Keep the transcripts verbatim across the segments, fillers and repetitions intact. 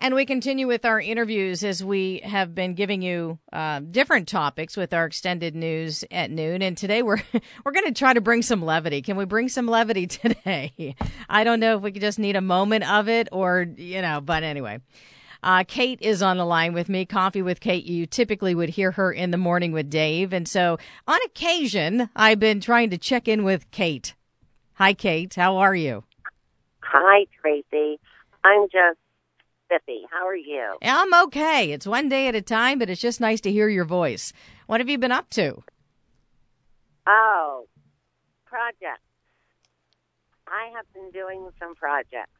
And we continue with our interviews as we have been giving you uh, different topics with our extended news at noon. And today we're we're going to try to bring some levity. Can we bring some levity today? I don't know if we could just need a moment of it or, you know, but anyway. Uh, Kate is on the line with me. Coffee with Kate. You typically would hear her in the morning with Dave. And so on occasion, I've been trying to check in with Kate. Hi, Kate. How are you? Hi, Tracy. I'm just spiffy. How are you? I'm okay. It's one day at a time, but it's just nice to hear your voice. What have you been up to? Oh, projects. I have been doing some projects.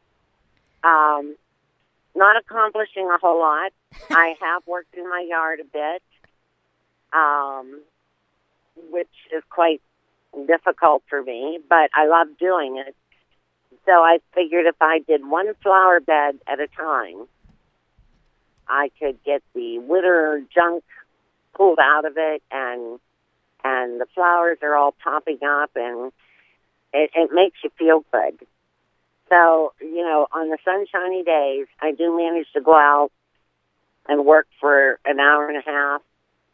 Um, not accomplishing a whole lot. I have worked in my yard a bit, um, which is quite difficult for me, but I love doing it. So I figured if I did one flower bed at a time, I could get the litter junk pulled out of it, and and the flowers are all popping up, and it, it makes you feel good. So, you know, on the sunshiny days, I do manage to go out and work for an hour and a half,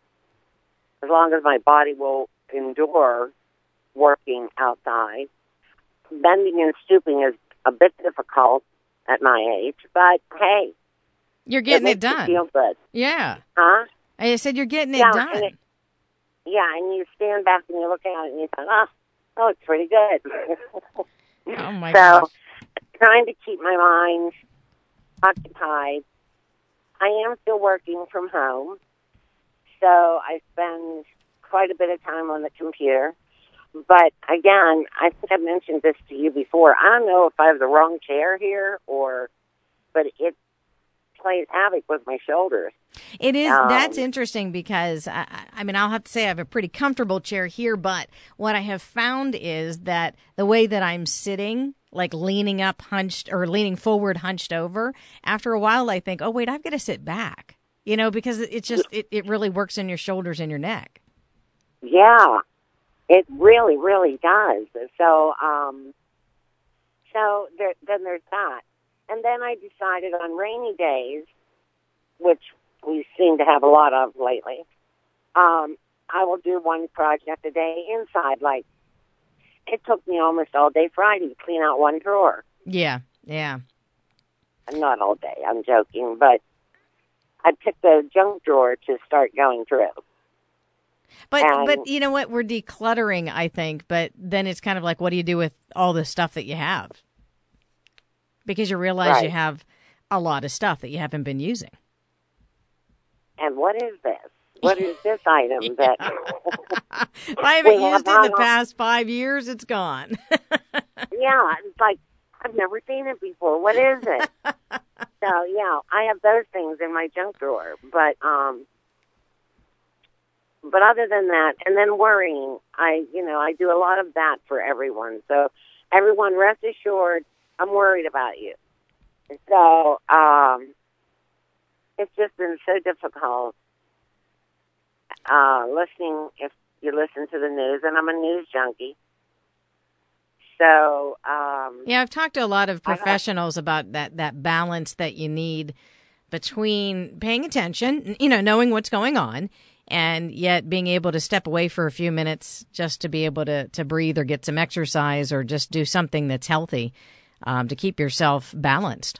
as long as my body will endure working outside. Bending and stooping is a bit difficult at my age, but hey, you're getting it, it done. You feel good, yeah. Huh? I said you're getting it yeah, done. And it, yeah, and you stand back and you look at it and you think, oh, oh, it's pretty good. Oh my so, gosh. Trying to keep my mind occupied. I am still working from home, so I spend quite a bit of time on the computer. But again, I think I've mentioned this to you before. I don't know if I have the wrong chair here, or, but it plays havoc with my shoulders. It is. Um, That's interesting because, I, I mean, I'll have to say I have a pretty comfortable chair here, but what I have found is that the way that I'm sitting, like leaning up, hunched, or leaning forward, hunched over, after a while I think, oh, wait, I've got to sit back, you know, because it just, it, it really works in your shoulders and your neck. Yeah. It really, really does. So, um, so there, then there's that. And then I decided on rainy days, which we seem to have a lot of lately, um, I will do one project a day inside. Like, it took me almost all day Friday to clean out one drawer. Yeah, yeah. Not all day, I'm joking, but I picked the junk drawer to start going through. But and, but you know what? We're decluttering, I think. But then it's kind of like, what do you do with all the stuff that you have? Because you realize right. you have a lot of stuff that you haven't been using. And what is this? What is this item that... If I haven't used it in the past five years, it's gone. Yeah, it's like, I've never seen it before. What is it? So, yeah, I have those things in my junk drawer. But, um... But other than that, and then worrying, I, you know, I do a lot of that for everyone. So everyone rest assured, I'm worried about you. So um, it's just been so difficult uh, listening, if you listen to the news, and I'm a news junkie. So um, yeah, I've talked to a lot of professionals about that, that balance that you need between paying attention, you know, knowing what's going on, and yet being able to step away for a few minutes just to be able to, to breathe or get some exercise or just do something that's healthy um, to keep yourself balanced.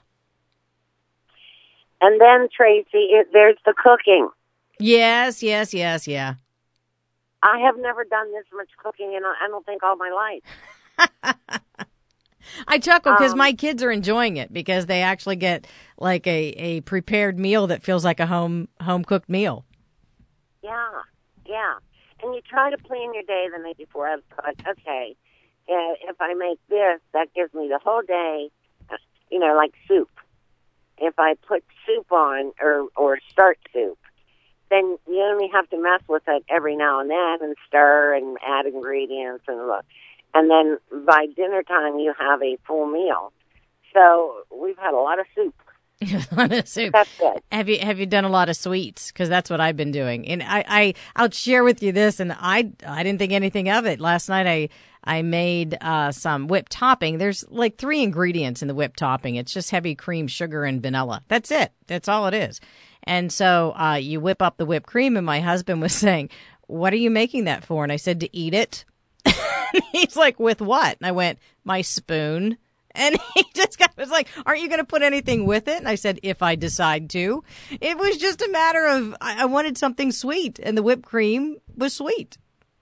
And then, Tracy, it, there's the cooking. Yes, yes, yes, yeah. I have never done this much cooking in, I don't think, all my life. I chuckle because um, my kids are enjoying it because they actually get like a, a prepared meal that feels like a home home cooked meal. Yeah, yeah. And you try to plan your day the night before. I've thought, okay, uh, if I make this, that gives me the whole day, you know, like soup. If I put soup on or, or start soup, then you only have to mess with it every now and then and stir and add ingredients and look. And then by dinner time, you have a full meal. So we've had a lot of soup. A lot of soup. That's good. Have you have you done a lot of sweets? Because that's what I've been doing. And I, I I'll share with you this. And I I didn't think anything of it last night. I I made uh, some whipped topping. There's like three ingredients in the whipped topping. It's just heavy cream, sugar, and vanilla. That's it. That's all it is. And so uh, you whip up the whipped cream, and my husband was saying, "What are you making that for?" And I said, "To eat it." He's like, "With what?" And I went, "My spoon." And he just got, was like, "Aren't you going to put anything with it?" And I said, "If I decide to." It was just a matter of, I, I wanted something sweet, and the whipped cream was sweet.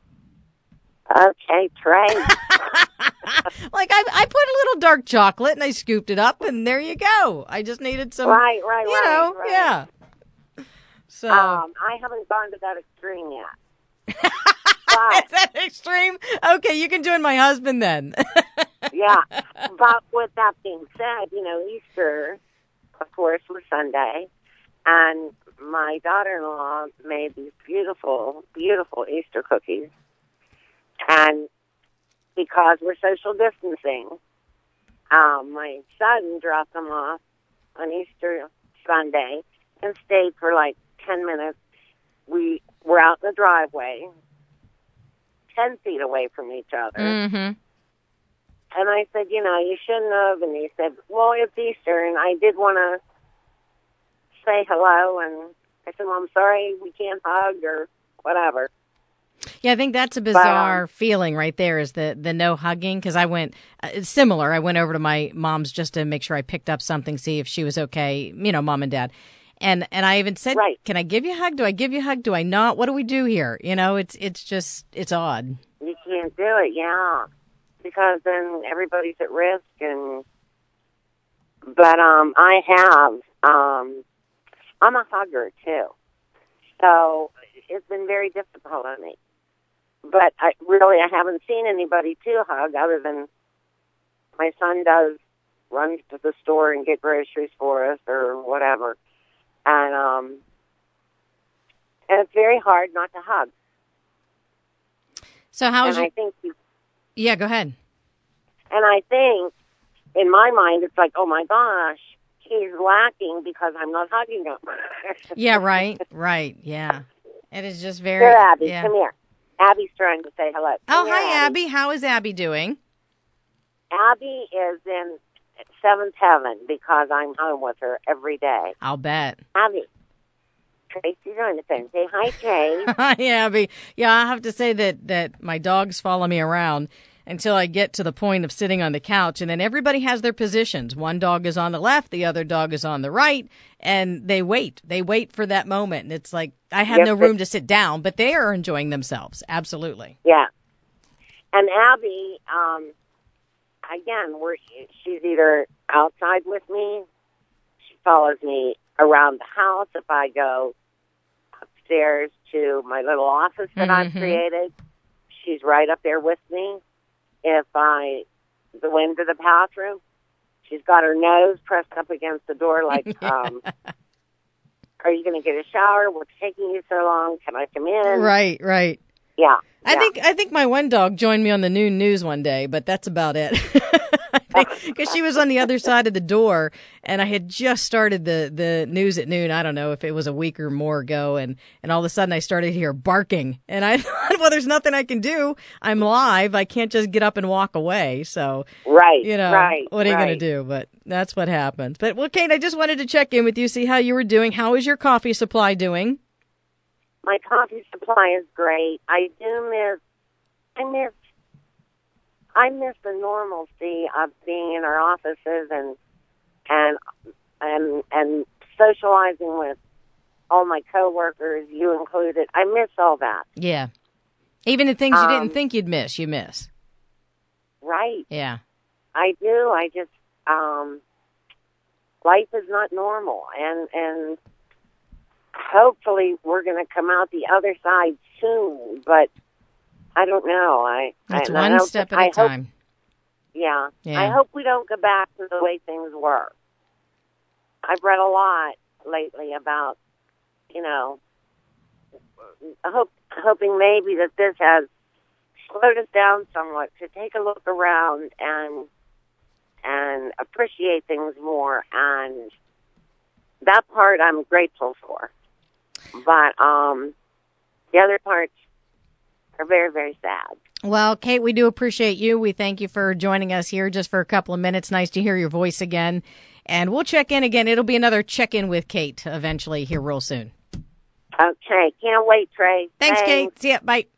Okay, Trey. Like, I, I put a little dark chocolate, and I scooped it up, and there you go. I just needed some, right, right, you right, know, right. yeah. So, um, I haven't gone to that extreme yet. Is that extreme? Okay, you can join my husband then. Yeah, but with that being said, you know, Easter, of course, was Sunday, and my daughter-in-law made these beautiful, beautiful Easter cookies, and because we're social distancing, um, my son dropped them off on Easter Sunday and stayed for like ten minutes. We were out in the driveway, ten feet away from each other. Mm-hmm. And I said, you know, you shouldn't have. And he said, well, it's Easter, and I did want to say hello. And I said, well, I'm sorry we can't hug or whatever. Yeah, I think that's a bizarre but, um, feeling right there, is the, the no hugging, because I went, uh, it's similar. I went over to my mom's just to make sure I picked up something, see if she was okay, you know, mom and dad. And and I even said, right. Can I give you a hug? Do I give you a hug? Do I not? What do we do here? You know, it's it's just, it's odd. You can't do it, yeah, because then everybody's at risk. And But um, I have, um, I'm a hugger, too. So it's been very difficult on me. But I really, I haven't seen anybody to hug other than my son does run to the store and get groceries for us or whatever. And um, and it's very hard not to hug. So how's and your... I think you, Yeah, go ahead. And I think, in my mind, it's like, oh my gosh, he's lacking because I'm not hugging him. Yeah, right, right, yeah. It is just very... Here, Abby, yeah. come here. Abby's trying to say hello. Oh, Come here, hi, Abby. Abby. How is Abby doing? Abby is in seventh heaven because I'm home with her every day. I'll bet. Abby, Tracy's on the phone. Say hi, Trey. Hi, Abby. Yeah, I have to say that, that my dogs follow me around until I get to the point of sitting on the couch, and then everybody has their positions. One dog is on the left, the other dog is on the right, and they wait. They wait for that moment, and it's like, I have Yes, no room to sit down, but they are enjoying themselves. Absolutely. Yeah. And Abby, um, again, we're, she's either outside with me, she follows me around the house. If I go upstairs to my little office that Mm-hmm. I've created, she's right up there with me. If I go into the bathroom, she's got her nose pressed up against the door like, um, are you going to get a shower? What's taking you so long? Can I come in? Right, right. Yeah. I yeah. think I think my one dog joined me on the noon news one day, but that's about it. Because she was on the other side of the door, and I had just started the, the news at noon. I don't know if it was a week or more ago, and, and all of a sudden I started to hear barking. And I thought, well, there's nothing I can do. I'm live. I can't just get up and walk away. So, right, you know, right, what are you right. going to do? But that's what happens. But, well, Kate, I just wanted to check in with you, see how you were doing. How is your coffee supply doing? My coffee supply is great. I do miss, I miss, I miss the normalcy of being in our offices and and and and socializing with all my coworkers, you included. I miss all that. Yeah. Even the things you Um, didn't think you'd miss, you miss. Right. Yeah. I do. I just, um, life is not normal, and and hopefully we're going to come out the other side soon. But I don't know. I That's I, one I hope, step at I a hope, time. Yeah. Yeah. I hope we don't go back to the way things were. I've read a lot lately about, you know, I hope hoping maybe that this has slowed us down somewhat to take a look around and and appreciate things more, and that part I'm grateful for. But um, the other parts, are very, very sad. Well, Kate, we do appreciate you. We thank you for joining us here just for a couple of minutes. Nice to hear your voice again. And we'll check in again. It'll be another check-in with Kate eventually here real soon. Okay. Can't wait, Trey. Thanks, Thanks. Kate. See ya. Bye.